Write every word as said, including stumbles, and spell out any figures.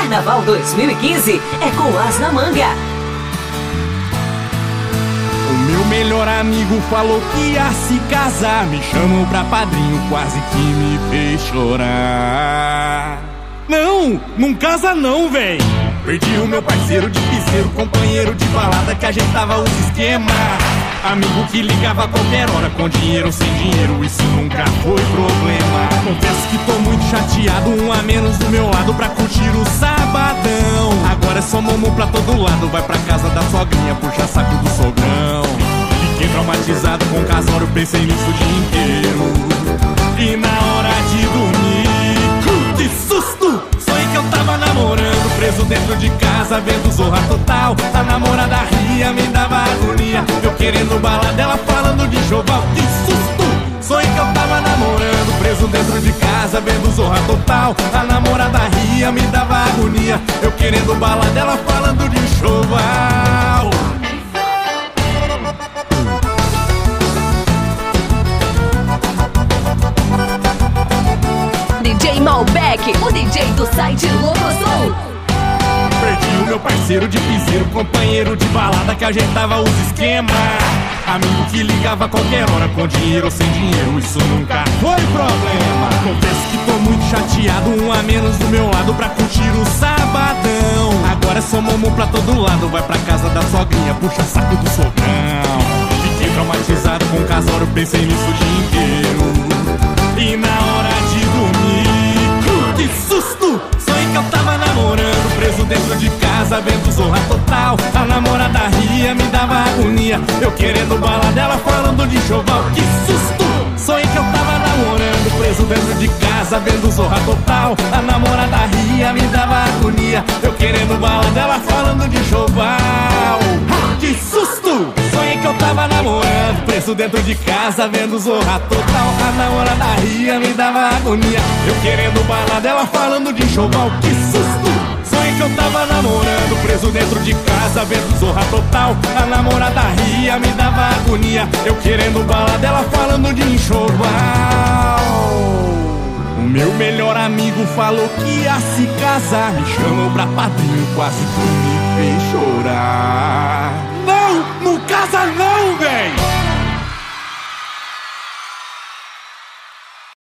Carnaval dois mil e quinze é com As na Manga. O meu melhor amigo falou que ia se casar, me chamou pra padrinho, quase que me fez chorar. Não, não casa não, véi. Perdi o meu parceiro de piseiro, companheiro de balada que ajeitava os esquemas. Amigo que ligava a qualquer hora, com dinheiro ou sem dinheiro, isso nunca foi problema. Confesso que tô muito chateado, um a menos do meu lado pra curtir o sabadão. Agora é só mamão pra todo lado, vai pra casa da sogrinha, puxa saco do sogrão. Fiquei traumatizado com o casório, pensei nisso o dia inteiro. E na hora de dormir, que susto! Sonhei que eu tava namorando, preso dentro de casa, vendo Zorra Total. A namorada ria, me dava agonia, eu querendo bala dela, falando de Joval. Que susto! Sonhei que eu tava namorando, preso dentro de casa, vendo Zorra Total. A namorada ria, me dava agonia, eu querendo bala dela, falando de Joval. D J Malbec, o D J do site Locosom. Perdi o meu parceiro de piseiro, companheiro de balada que ajeitava os esquemas. Amigo que ligava a qualquer hora, com dinheiro ou sem dinheiro, isso nunca foi problema. Confesso que tô muito chateado, um a menos do meu lado pra curtir o sabadão. Agora é só mamão pra todo lado, vai pra casa da sogrinha, puxa saco do sogrão. Fiquei traumatizado com o casório, pensei nisso o dia inteiro. E na hora de dormir, que susto! Sonhei que eu tava namorando, preso dentro de casa, vendo Zorra Total. A namorada ria, me dava agonia, eu querendo bala dela, falando de Joval. Que susto! Sonhei que eu tava namorando, preso dentro de casa, vendo Zorra Total. A namorada ria, me dava agonia, eu querendo bala dela, falando de Joval. Que susto! Sonhei que eu tava namorando, preso dentro de casa, vendo Zorra Total. A namorada ria, me dava agonia, eu querendo bala dela, falando de Joval. Que susto! Sonhei que eu tava namorando, preso dentro de casa, vendo Zorra Total. A namorada ria, me dava agonia, eu querendo bala dela, falando de enxoval. O meu melhor amigo falou que ia se casar, me chamou pra padrinho, quase que me fez chorar.